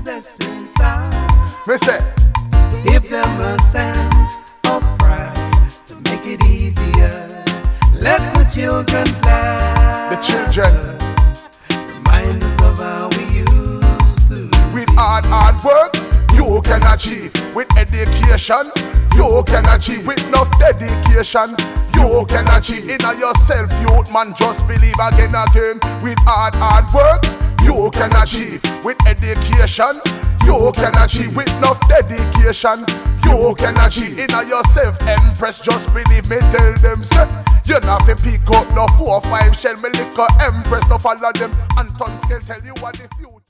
possess inside. Me say, Give them a sense of pride to make it easier. Let the children's laugh. the children, Remind us of how we used to. with hard work, you can achieve. With education, you can achieve. With enough dedication, you can achieve. In yourself, youth man, just believe again. With hard work, you can achieve. With education, you can achieve. With enough dedication, you can achieve. In yourself, Empress, just believe me. Tell them, say, you not fi pick up no 4 or 5 shell. Me liquor Empress, no follow them. Anton Scale tell you what the future.